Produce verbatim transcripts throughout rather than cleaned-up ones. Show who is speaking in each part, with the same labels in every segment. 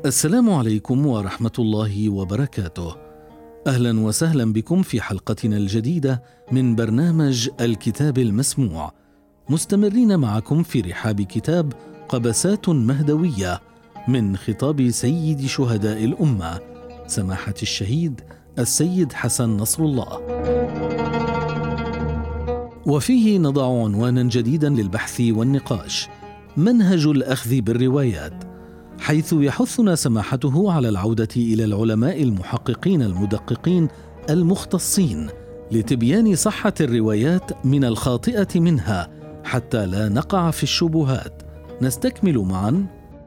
Speaker 1: السلام عليكم ورحمة الله وبركاته. أهلا وسهلا بكم في حلقتنا الجديدة من برنامج الكتاب المسموع، مستمرين معكم في رحاب كتاب قبسات مهدوية من خطاب سيد شهداء الأمة سماحة الشهيد السيد حسن نصر الله، وفيه نضع عنوانا جديدا للبحث والنقاش: منهج الأخذ بالروايات، حيث يحثنا سماحته على العودة إلى العلماء المحققين المدققين المختصين لتبيان صحة الروايات من الخاطئة منها حتى لا نقع في الشبهات. نستكمل معا.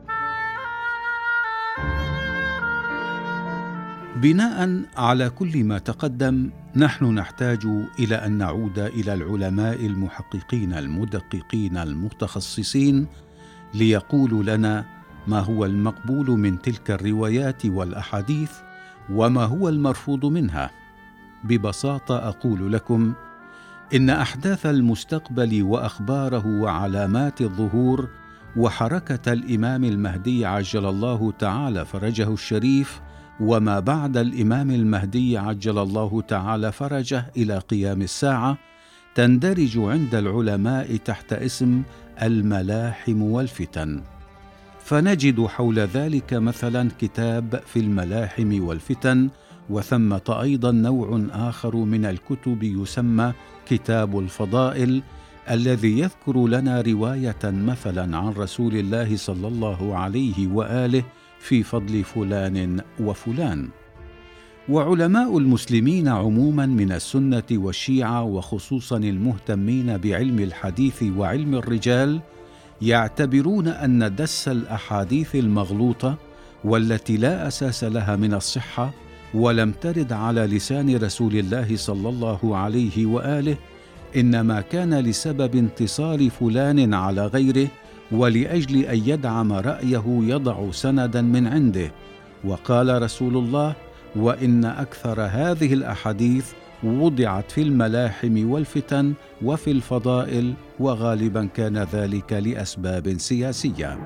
Speaker 2: بناء على كل ما تقدم، نحن نحتاج إلى أن نعود إلى العلماء المحققين المدققين المتخصصين ليقولوا لنا ما هو المقبول من تلك الروايات والأحاديث وما هو المرفوض منها. ببساطة أقول لكم إن أحداث المستقبل وأخباره وعلامات الظهور وحركة الإمام المهدي عجل الله تعالى فرجه الشريف وما بعد الإمام المهدي عجل الله تعالى فرجه إلى قيام الساعة تندرج عند العلماء تحت اسم الملاحم والفتن. فنجد حول ذلك مثلا كتاب في الملاحم والفتن، وثمة أيضا نوع آخر من الكتب يسمى كتاب الفضائل، الذي يذكر لنا رواية مثلا عن رسول الله صلى الله عليه وآله في فضل فلان وفلان. وعلماء المسلمين عموما من السنة والشيعة، وخصوصا المهتمين بعلم الحديث وعلم الرجال، يعتبرون أن دس الأحاديث المغلوطة والتي لا أساس لها من الصحة ولم ترد على لسان رسول الله صلى الله عليه وآله إنما كان لسبب انتصار فلان على غيره، ولأجل أن يدعم رأيه يضع سندا من عنده. وقال رسول الله: وإن أكثر هذه الأحاديث وضعت في الملاحم والفتن وفي الفضائل، وغالبا كان ذلك لأسباب سياسية.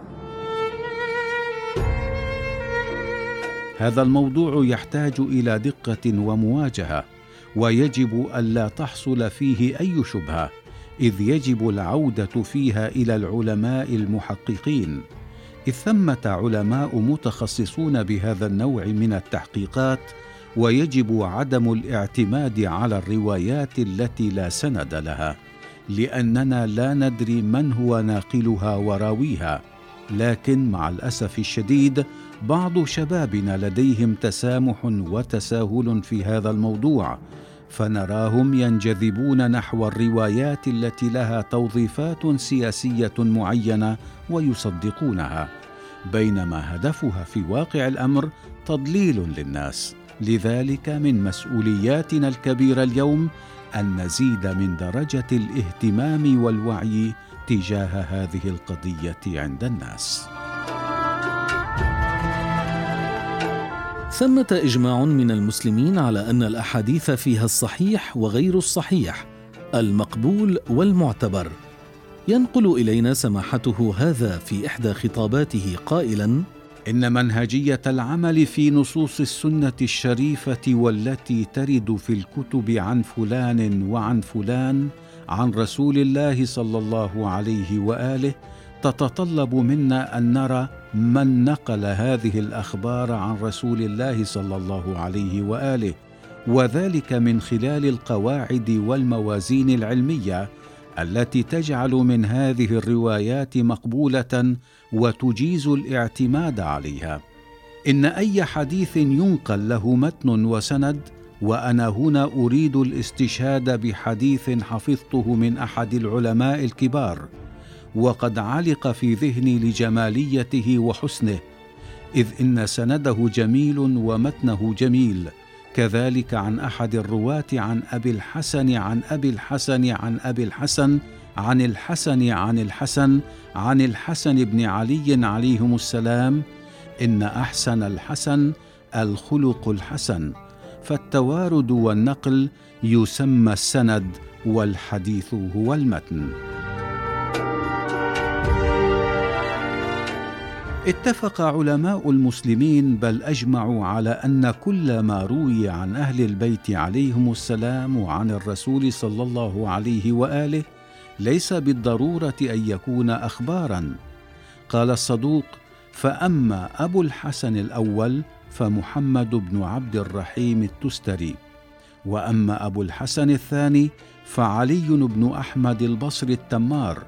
Speaker 2: هذا الموضوع يحتاج إلى دقة ومواجهة، ويجب ألا تحصل فيه أي شبهة، إذ يجب العودة فيها إلى العلماء المحققين، إذ ثمة علماء متخصصون بهذا النوع من التحقيقات، ويجب عدم الاعتماد على الروايات التي لا سند لها، لأننا لا ندري من هو ناقلها وراويها. لكن مع الأسف الشديد بعض شبابنا لديهم تسامح وتساهل في هذا الموضوع، فنراهم ينجذبون نحو الروايات التي لها توظيفات سياسية معينة ويصدقونها، بينما هدفها في واقع الأمر تضليل للناس. لذلك من مسؤولياتنا الكبيرة اليوم أن نزيد من درجة الاهتمام والوعي تجاه هذه القضية عند الناس.
Speaker 1: ثمة إجماع من المسلمين على أن الأحاديث فيها الصحيح وغير الصحيح، المقبول والمعتبر. ينقل إلينا سماحته هذا في إحدى خطاباته قائلا:
Speaker 2: إن منهجية العمل في نصوص السنة الشريفة والتي ترد في الكتب عن فلان وعن فلان عن رسول الله صلى الله عليه وآله تتطلب منا أن نرى من نقل هذه الأخبار عن رسول الله صلى الله عليه وآله، وذلك من خلال القواعد والموازين العلمية التي تجعل من هذه الروايات مقبولة وتجيز الاعتماد عليها. إن أي حديث ينقل له متن وسند، وأنا هنا أريد الاستشهاد بحديث حفظته من أحد العلماء الكبار وقد علق في ذهني لجماليته وحسنه، إذ إن سنده جميل ومتنه جميل، كذلك عن أحد الرواة عن أبي الحسن عن أبي الحسن عن أبي الحسن عن الحسن عن الحسن عن الحسن بن علي عليهم السلام: إن أحسن الحسن الخلق الحسن. فالتوارد والنقل يسمى السند، والحديث هو المتن. اتفق علماء المسلمين بل أجمعوا على أن كل ما روي عن أهل البيت عليهم السلام وعن الرسول صلى الله عليه وآله ليس بالضرورة أن يكون أخباراً. قال الصدوق: فأما أبو الحسن الأول فمحمد بن عبد الرحيم التستري، وأما أبو الحسن الثاني فعلي بن أحمد البصري التمار،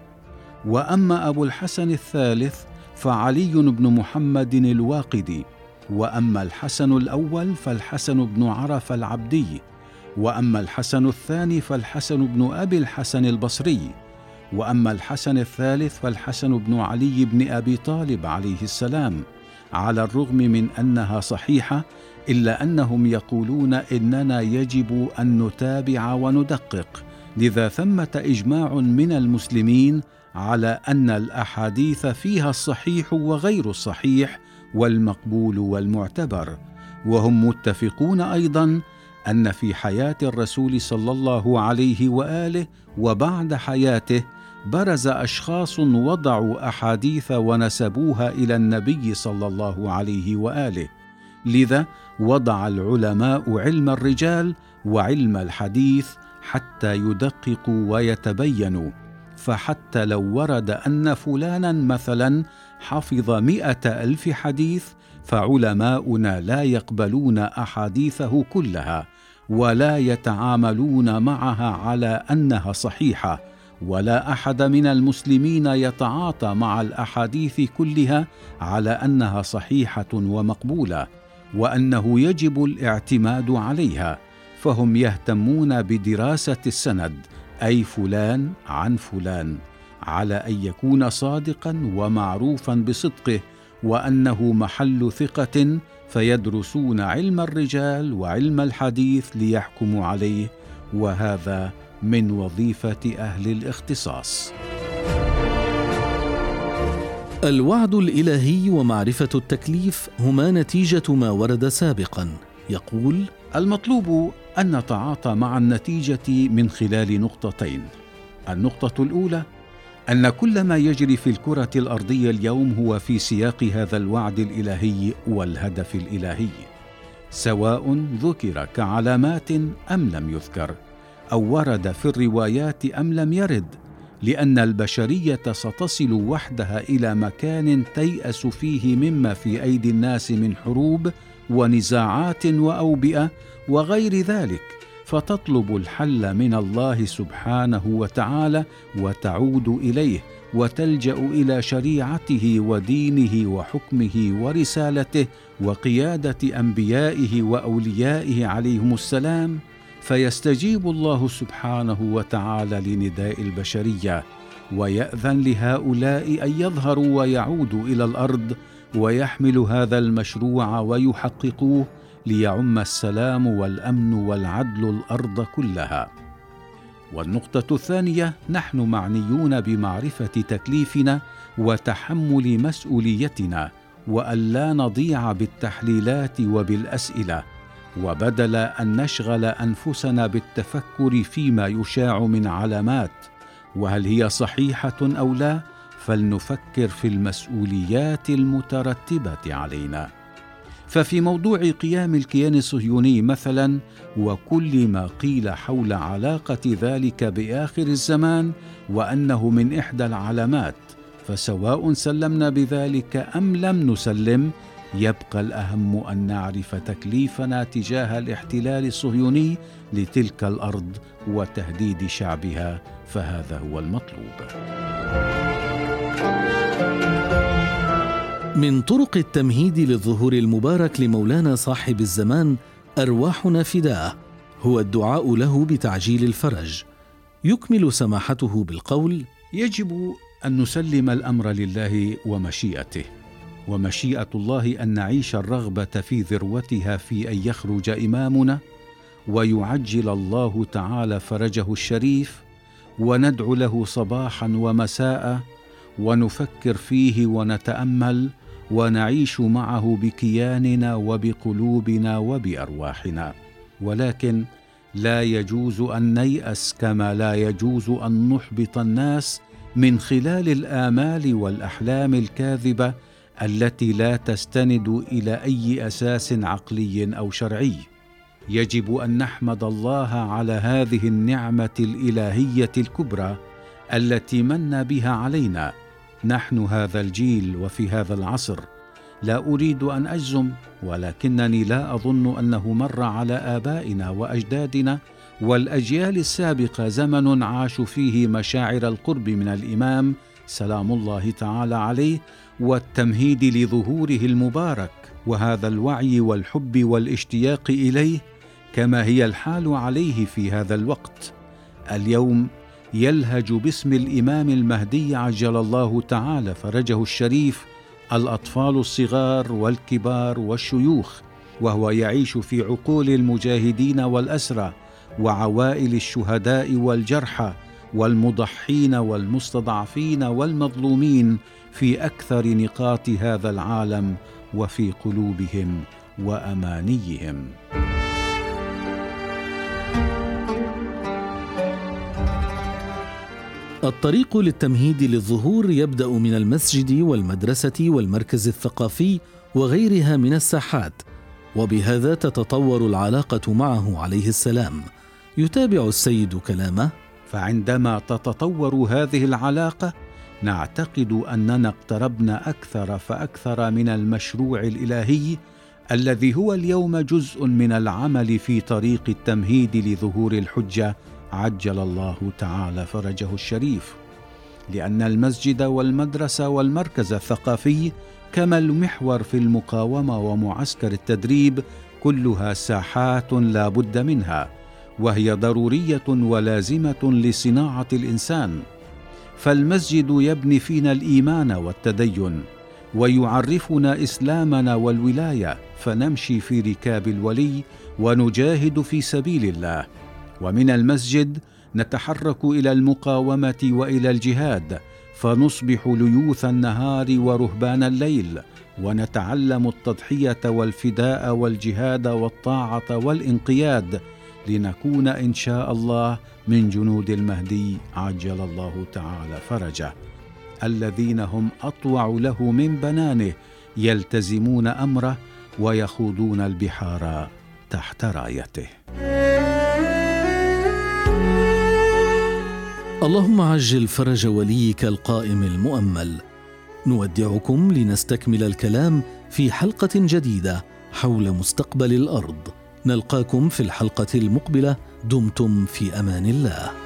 Speaker 2: وأما أبو الحسن الثالث فعلي بن محمد الواقدي، وأما الحسن الأول فالحسن بن عرف العبدي، وأما الحسن الثاني فالحسن بن أبي الحسن البصري، وأما الحسن الثالث فالحسن بن علي بن أبي طالب عليه السلام، على الرغم من أنها صحيحة إلا أنهم يقولون إننا يجب أن نتابع وندقق، لذا ثمة إجماع من المسلمين على أن الأحاديث فيها الصحيح وغير الصحيح والمقبول والمعتبر. وهم متفقون أيضا أن في حياة الرسول صلى الله عليه وآله وبعد حياته برز أشخاص وضعوا أحاديث ونسبوها إلى النبي صلى الله عليه وآله، لذا وضع العلماء علم الرجال وعلم الحديث حتى يدققوا ويتبينوا. فحتى لو ورد أن فلانا مثلا حفظ مئة ألف حديث، فعلماؤنا لا يقبلون أحاديثه كلها ولا يتعاملون معها على أنها صحيحة، ولا أحد من المسلمين يتعاطى مع الأحاديث كلها على أنها صحيحة ومقبولة وأنه يجب الاعتماد عليها، فهم يهتمون بدراسة السند، أي فلان عن فلان، على أن يكون صادقا ومعروفا بصدقه وأنه محل ثقة، فيدرسون علم الرجال وعلم الحديث ليحكموا عليه، وهذا من وظيفة أهل الاختصاص.
Speaker 1: الوعد الإلهي ومعرفة التكليف هما نتيجة ما ورد سابقا. يقول:
Speaker 2: المطلوب أن نتعاطى مع النتيجة من خلال نقطتين. النقطة الأولى أن كل ما يجري في الكرة الأرضية اليوم هو في سياق هذا الوعد الإلهي والهدف الإلهي، سواء ذكر كعلامات أم لم يذكر، أو ورد في الروايات أم لم يرد، لأن البشرية ستصل وحدها إلى مكان تيأس فيه مما في أيدي الناس من حروب ونزاعات وأوبئة وغير ذلك، فتطلب الحل من الله سبحانه وتعالى وتعود إليه وتلجأ إلى شريعته ودينه وحكمه ورسالته وقيادة أنبيائه وأوليائه عليهم السلام، فيستجيب الله سبحانه وتعالى لنداء البشرية ويأذن لهؤلاء أن يظهروا ويعودوا إلى الأرض ويحملوا هذا المشروع ويحققوه ليعم السلام والأمن والعدل الأرض كلها. والنقطة الثانية: نحن معنيون بمعرفة تكليفنا وتحمل مسؤوليتنا، وألا نضيع بالتحليلات وبالأسئلة، وبدل أن نشغل أنفسنا بالتفكر فيما يشاع من علامات وهل هي صحيحة أو لا، فلنفكر في المسؤوليات المترتبة علينا. ففي موضوع قيام الكيان الصهيوني مثلا وكل ما قيل حول علاقة ذلك بآخر الزمان وأنه من إحدى العلامات، فسواء سلمنا بذلك أم لم نسلم، يبقى الأهم أن نعرف تكليفنا تجاه الاحتلال الصهيوني لتلك الأرض وتهديد شعبها، فهذا هو المطلوب.
Speaker 1: من طرق التمهيد للظهور المبارك لمولانا صاحب الزمان أرواحنا فداه هو الدعاء له بتعجيل الفرج. يكمل سماحته بالقول:
Speaker 2: يجب أن نسلم الأمر لله ومشيئته، ومشيئة الله أن نعيش الرغبة في ذروتها في أن يخرج إمامنا ويعجل الله تعالى فرجه الشريف، وندعو له صباحا ومساء ونفكر فيه ونتأمل ونعيش معه بكياننا وبقلوبنا وبأرواحنا. ولكن لا يجوز أن نيأس، كما لا يجوز أن نحبط الناس من خلال الآمال والأحلام الكاذبة التي لا تستند إلى أي أساس عقلي أو شرعي. يجب أن نحمد الله على هذه النعمة الإلهية الكبرى التي من بها علينا نحن هذا الجيل وفي هذا العصر. لا أريد أن أجزم، ولكنني لا أظن أنه مر على آبائنا وأجدادنا والأجيال السابقة زمن عاشوا فيه مشاعر القرب من الإمام سلام الله تعالى عليه والتمهيد لظهوره المبارك، وهذا الوعي والحب والاشتياق إليه كما هي الحال عليه في هذا الوقت. اليوم يلهج باسم الإمام المهدي عجل الله تعالى فرجه الشريف الأطفال الصغار والكبار والشيوخ، وهو يعيش في عقول المجاهدين والأسرى وعوائل الشهداء والجرحى والمضحين والمستضعفين والمظلومين في أكثر نقاط هذا العالم وفي قلوبهم وأمانيهم.
Speaker 1: الطريق للتمهيد للظهور يبدأ من المسجد والمدرسة والمركز الثقافي وغيرها من الساحات، وبهذا تتطور العلاقة معه عليه السلام. يتابع السيد كلامه:
Speaker 2: فعندما تتطور هذه العلاقة نعتقد أننا اقتربنا أكثر فأكثر من المشروع الإلهي الذي هو اليوم جزء من العمل في طريق التمهيد لظهور الحجة عجل الله تعالى فرجه الشريف، لأن المسجد والمدرسة والمركز الثقافي كما المحور في المقاومة ومعسكر التدريب كلها ساحات لا بد منها، وهي ضرورية ولازمة لصناعة الإنسان. فالمسجد يبني فينا الإيمان والتدين، ويعرفنا إسلامنا والولاية، فنمشي في ركاب الولي ونجاهد في سبيل الله. ومن المسجد نتحرك إلى المقاومة وإلى الجهاد، فنصبح ليوث النهار ورهبان الليل، ونتعلم التضحية والفداء والجهاد والطاعة والانقياد، لنكون إن شاء الله من جنود المهدي عجل الله تعالى فرجه، الذين هم أطوع له من بنانه، يلتزمون أمره ويخوضون البحار تحت رايته.
Speaker 1: اللهم عجل فرج وليك القائم المؤمل. نودعكم لنستكمل الكلام في حلقة جديدة حول مستقبل الأرض. نلقاكم في الحلقة المقبلة. دمتم في أمان الله.